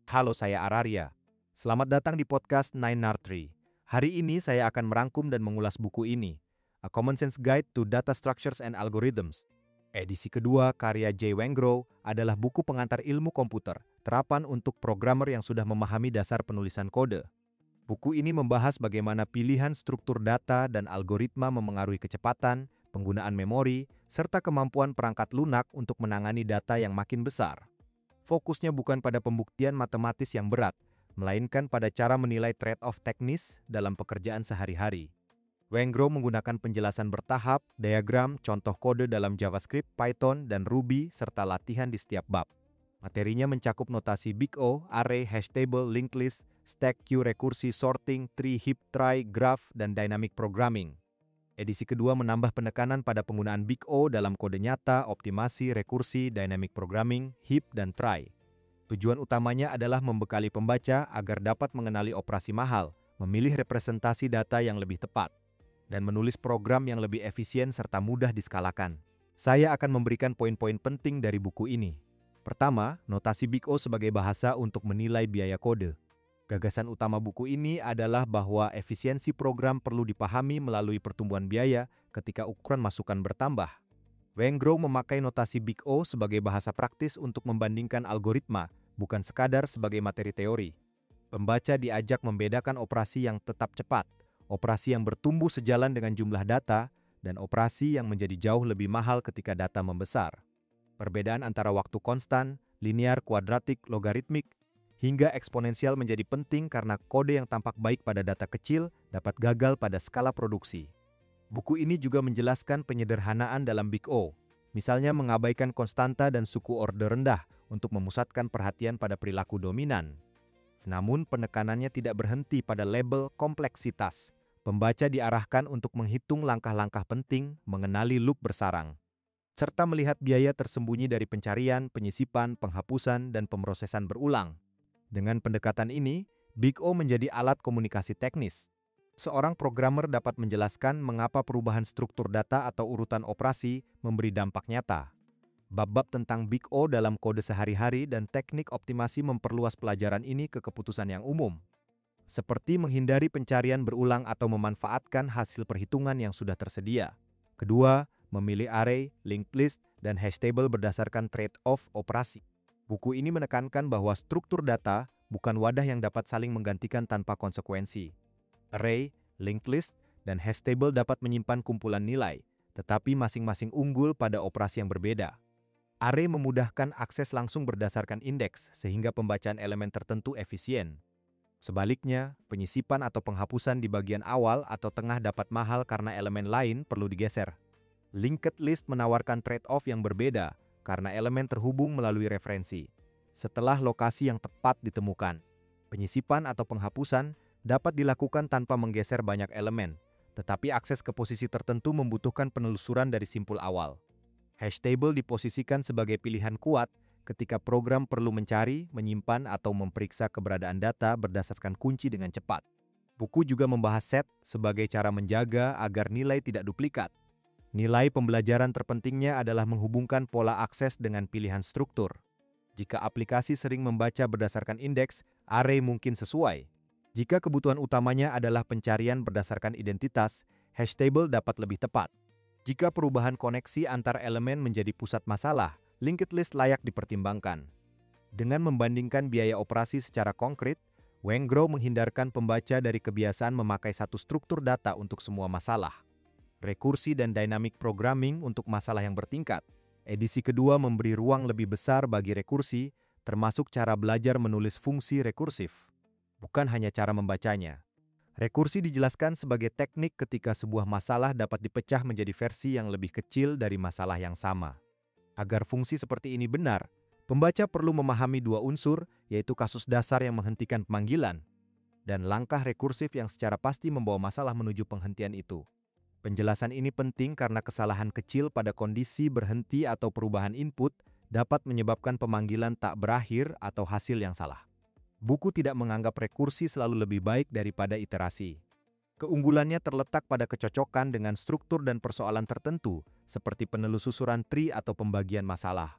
Halo, saya Araria. Selamat datang di podcast Nine Tree. Hari ini saya akan merangkum dan mengulas buku ini, A Common Sense Guide to Data Structures and Algorithms. Edisi kedua karya Jay Wengrow adalah buku pengantar ilmu komputer, terapan untuk programmer yang sudah memahami dasar penulisan kode. Buku ini membahas bagaimana pilihan struktur data dan algoritma memengaruhi kecepatan, penggunaan memori, serta kemampuan perangkat lunak untuk menangani data yang makin besar. Fokusnya bukan pada pembuktian matematis yang berat, melainkan pada cara menilai trade-off teknis dalam pekerjaan sehari-hari. Wengrow menggunakan penjelasan bertahap, diagram, contoh kode dalam JavaScript, Python, dan Ruby, serta latihan di setiap bab. Materinya mencakup notasi Big O, array, hash table, linked list, stack, queue, rekursi, sorting, tree, heap, try, graph, dan dynamic programming. Edisi kedua menambah penekanan pada penggunaan Big O dalam kode nyata, optimasi, rekursi, dynamic programming, heap, dan try. Tujuan utamanya adalah membekali pembaca agar dapat mengenali operasi mahal, memilih representasi data yang lebih tepat, dan menulis program yang lebih efisien serta mudah diskalakan. Saya akan memberikan poin-poin penting dari buku ini. Pertama, notasi Big O sebagai bahasa untuk menilai biaya kode. Gagasan utama buku ini adalah bahwa efisiensi program perlu dipahami melalui pertumbuhan biaya ketika ukuran masukan bertambah. Wengrow memakai notasi Big O sebagai bahasa praktis untuk membandingkan algoritma, bukan sekadar sebagai materi teori. Pembaca diajak membedakan operasi yang tetap cepat, operasi yang bertumbuh sejalan dengan jumlah data, dan operasi yang menjadi jauh lebih mahal ketika data membesar. Perbedaan antara waktu konstan, linear, kuadratik, logaritmik, hingga eksponensial menjadi penting karena kode yang tampak baik pada data kecil dapat gagal pada skala produksi. Buku ini juga menjelaskan penyederhanaan dalam Big O, misalnya mengabaikan konstanta dan suku orde rendah untuk memusatkan perhatian pada perilaku dominan. Namun penekanannya tidak berhenti pada label kompleksitas. Pembaca diarahkan untuk menghitung langkah-langkah penting, mengenali loop bersarang, serta melihat biaya tersembunyi dari pencarian, penyisipan, penghapusan, dan pemrosesan berulang. Dengan pendekatan ini, Big O menjadi alat komunikasi teknis. Seorang programmer dapat menjelaskan mengapa perubahan struktur data atau urutan operasi memberi dampak nyata. Bab-bab tentang Big O dalam kode sehari-hari dan teknik optimasi memperluas pelajaran ini ke keputusan yang umum, seperti menghindari pencarian berulang atau memanfaatkan hasil perhitungan yang sudah tersedia. Kedua, memilih array, linked list, dan hash table berdasarkan trade-off operasi. Buku ini menekankan bahwa struktur data bukan wadah yang dapat saling menggantikan tanpa konsekuensi. Array, linked list, dan hash table dapat menyimpan kumpulan nilai, tetapi masing-masing unggul pada operasi yang berbeda. Array memudahkan akses langsung berdasarkan indeks, sehingga pembacaan elemen tertentu efisien. Sebaliknya, penyisipan atau penghapusan di bagian awal atau tengah dapat mahal karena elemen lain perlu digeser. Linked list menawarkan trade-off yang berbeda karena elemen terhubung melalui referensi. Setelah lokasi yang tepat ditemukan, penyisipan atau penghapusan dapat dilakukan tanpa menggeser banyak elemen, tetapi akses ke posisi tertentu membutuhkan penelusuran dari simpul awal. Hash table diposisikan sebagai pilihan kuat ketika program perlu mencari, menyimpan, atau memeriksa keberadaan data berdasarkan kunci dengan cepat. Buku juga membahas set sebagai cara menjaga agar nilai tidak duplikat. Nilai pembelajaran terpentingnya adalah menghubungkan pola akses dengan pilihan struktur. Jika aplikasi sering membaca berdasarkan indeks, array mungkin sesuai. Jika kebutuhan utamanya adalah pencarian berdasarkan identitas, hash table dapat lebih tepat. Jika perubahan koneksi antar elemen menjadi pusat masalah, linked list layak dipertimbangkan. Dengan membandingkan biaya operasi secara konkret, Wengrow menghindarkan pembaca dari kebiasaan memakai satu struktur data untuk semua masalah. Rekursi dan dynamic programming untuk masalah yang bertingkat. Edisi kedua memberi ruang lebih besar bagi rekursi, termasuk cara belajar menulis fungsi rekursif, bukan hanya cara membacanya. Rekursi dijelaskan sebagai teknik ketika sebuah masalah dapat dipecah menjadi versi yang lebih kecil dari masalah yang sama. Agar fungsi seperti ini benar, pembaca perlu memahami dua unsur, yaitu kasus dasar yang menghentikan pemanggilan, dan langkah rekursif yang secara pasti membawa masalah menuju penghentian itu. Penjelasan ini penting karena kesalahan kecil pada kondisi berhenti atau perubahan input dapat menyebabkan pemanggilan tak berakhir atau hasil yang salah. Buku tidak menganggap rekursi selalu lebih baik daripada iterasi. Keunggulannya terletak pada kecocokan dengan struktur dan persoalan tertentu, seperti penelusuran tree atau pembagian masalah.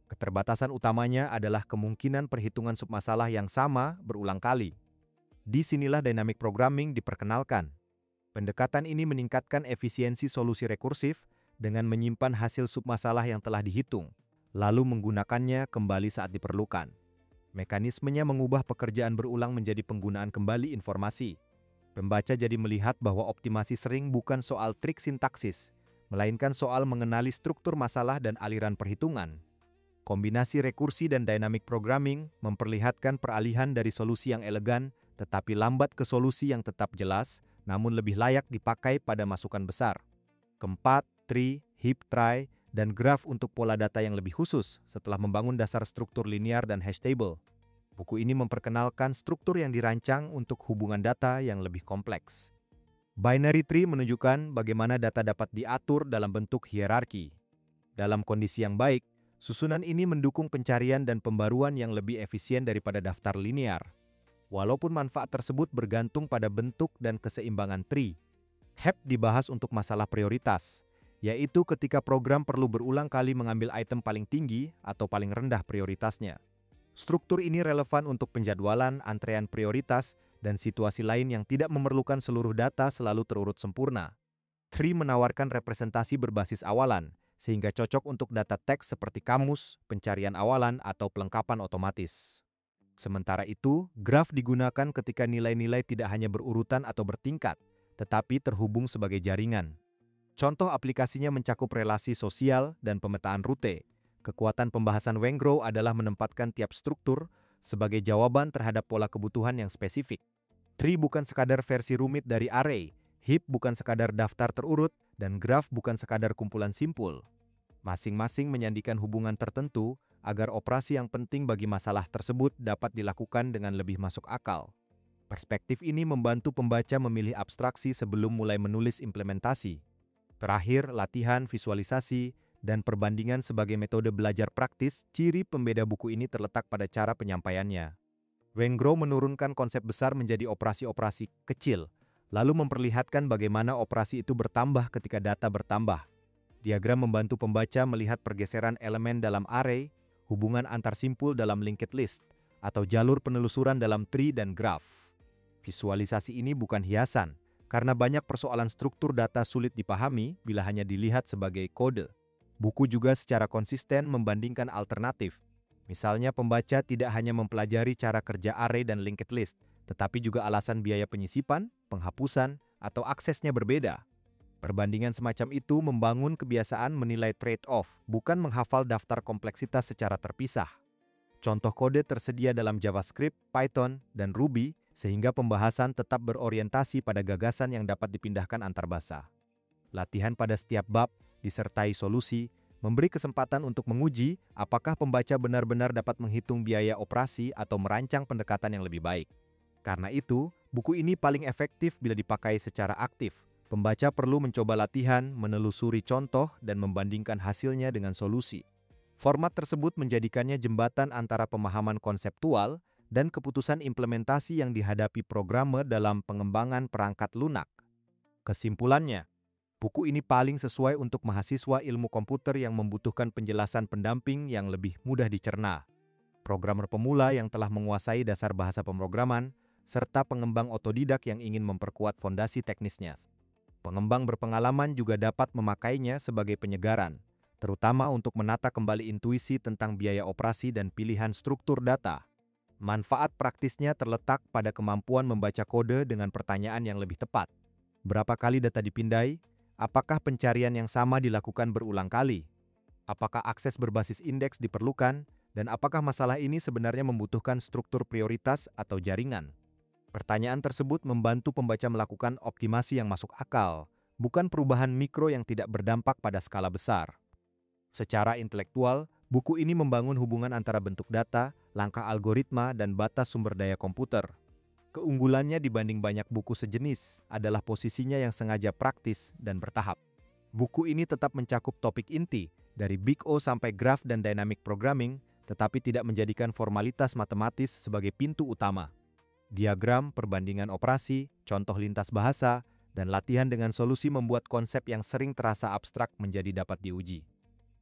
Keterbatasan utamanya adalah kemungkinan perhitungan submasalah yang sama berulang kali. Disinilah dynamic programming diperkenalkan. Pendekatan ini meningkatkan efisiensi solusi rekursif dengan menyimpan hasil submasalah yang telah dihitung, lalu menggunakannya kembali saat diperlukan. Mekanismenya mengubah pekerjaan berulang menjadi penggunaan kembali informasi. Pembaca jadi melihat bahwa optimasi sering bukan soal trik sintaksis, melainkan soal mengenali struktur masalah dan aliran perhitungan. Kombinasi rekursi dan dynamic programming memperlihatkan peralihan dari solusi yang elegan tetapi lambat ke solusi yang tetap jelas, namun lebih layak dipakai pada masukan besar. Keempat, tree, heap, trie, dan graf untuk pola data yang lebih khusus setelah membangun dasar struktur linear dan hash table. Buku ini memperkenalkan struktur yang dirancang untuk hubungan data yang lebih kompleks. Binary tree menunjukkan bagaimana data dapat diatur dalam bentuk hierarki. Dalam kondisi yang baik, susunan ini mendukung pencarian dan pembaruan yang lebih efisien daripada daftar linear. Walaupun manfaat tersebut bergantung pada bentuk dan keseimbangan tree. HEP dibahas untuk masalah prioritas, yaitu ketika program perlu berulang kali mengambil item paling tinggi atau paling rendah prioritasnya. Struktur ini relevan untuk penjadwalan, antrean prioritas, dan situasi lain yang tidak memerlukan seluruh data selalu terurut sempurna. Tree menawarkan representasi berbasis awalan, sehingga cocok untuk data teks seperti kamus, pencarian awalan, atau pelengkapan otomatis. Sementara itu, graf digunakan ketika nilai-nilai tidak hanya berurutan atau bertingkat, tetapi terhubung sebagai jaringan. Contoh aplikasinya mencakup relasi sosial dan pemetaan rute. Kekuatan pembahasan Wengrow adalah menempatkan tiap struktur sebagai jawaban terhadap pola kebutuhan yang spesifik. Tree bukan sekadar versi rumit dari array, heap bukan sekadar daftar terurut, dan graf bukan sekadar kumpulan simpul. Masing-masing menyandikan hubungan tertentu agar operasi yang penting bagi masalah tersebut dapat dilakukan dengan lebih masuk akal. Perspektif ini membantu pembaca memilih abstraksi sebelum mulai menulis implementasi. Terakhir, latihan, visualisasi, dan perbandingan sebagai metode belajar praktis, ciri pembeda buku ini terletak pada cara penyampaiannya. Wengrow menurunkan konsep besar menjadi operasi-operasi kecil, lalu memperlihatkan bagaimana operasi itu bertambah ketika data bertambah. Diagram membantu pembaca melihat pergeseran elemen dalam array, hubungan antar simpul dalam linked list, atau jalur penelusuran dalam tree dan graph. Visualisasi ini bukan hiasan, karena banyak persoalan struktur data sulit dipahami bila hanya dilihat sebagai kode. Buku juga secara konsisten membandingkan alternatif. Misalnya pembaca tidak hanya mempelajari cara kerja array dan linked list, tetapi juga alasan biaya penyisipan, penghapusan, atau aksesnya berbeda. Perbandingan semacam itu membangun kebiasaan menilai trade-off, bukan menghafal daftar kompleksitas secara terpisah. Contoh kode tersedia dalam JavaScript, Python, dan Ruby, sehingga pembahasan tetap berorientasi pada gagasan yang dapat dipindahkan antar bahasa. Latihan pada setiap bab, disertai solusi, memberi kesempatan untuk menguji apakah pembaca benar-benar dapat menghitung biaya operasi atau merancang pendekatan yang lebih baik. Karena itu, buku ini paling efektif bila dipakai secara aktif. Pembaca perlu mencoba latihan, menelusuri contoh, dan membandingkan hasilnya dengan solusi. Format tersebut menjadikannya jembatan antara pemahaman konseptual dan keputusan implementasi yang dihadapi programmer dalam pengembangan perangkat lunak. Kesimpulannya, buku ini paling sesuai untuk mahasiswa ilmu komputer yang membutuhkan penjelasan pendamping yang lebih mudah dicerna. Programmer pemula yang telah menguasai dasar bahasa pemrograman, serta pengembang otodidak yang ingin memperkuat fondasi teknisnya. Pengembang berpengalaman juga dapat memakainya sebagai penyegaran, terutama untuk menata kembali intuisi tentang biaya operasi dan pilihan struktur data. Manfaat praktisnya terletak pada kemampuan membaca kode dengan pertanyaan yang lebih tepat. Berapa kali data dipindai? Apakah pencarian yang sama dilakukan berulang kali? Apakah akses berbasis indeks diperlukan? Dan apakah masalah ini sebenarnya membutuhkan struktur prioritas atau jaringan? Pertanyaan tersebut membantu pembaca melakukan optimasi yang masuk akal, bukan perubahan mikro yang tidak berdampak pada skala besar. Secara intelektual, buku ini membangun hubungan antara bentuk data, langkah algoritma, dan batas sumber daya komputer. Keunggulannya dibanding banyak buku sejenis adalah posisinya yang sengaja praktis dan bertahap. Buku ini tetap mencakup topik inti, dari Big O sampai graph dan dynamic programming, tetapi tidak menjadikan formalitas matematis sebagai pintu utama. Diagram, perbandingan operasi, contoh lintas bahasa, dan latihan dengan solusi membuat konsep yang sering terasa abstrak menjadi dapat diuji.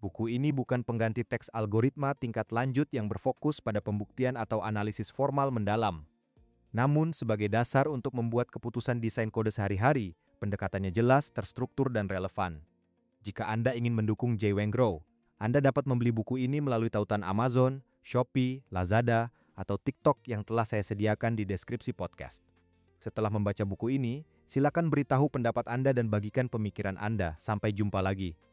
Buku ini bukan pengganti teks algoritma tingkat lanjut yang berfokus pada pembuktian atau analisis formal mendalam. Namun, sebagai dasar untuk membuat keputusan desain kode sehari-hari, pendekatannya jelas, terstruktur, dan relevan. Jika Anda ingin mendukung Jay Wenggrow, Anda dapat membeli buku ini melalui tautan Amazon, Shopee, Lazada, atau TikTok yang telah saya sediakan di deskripsi podcast. Setelah membaca buku ini, silakan beritahu pendapat Anda dan bagikan pemikiran Anda. Sampai jumpa lagi.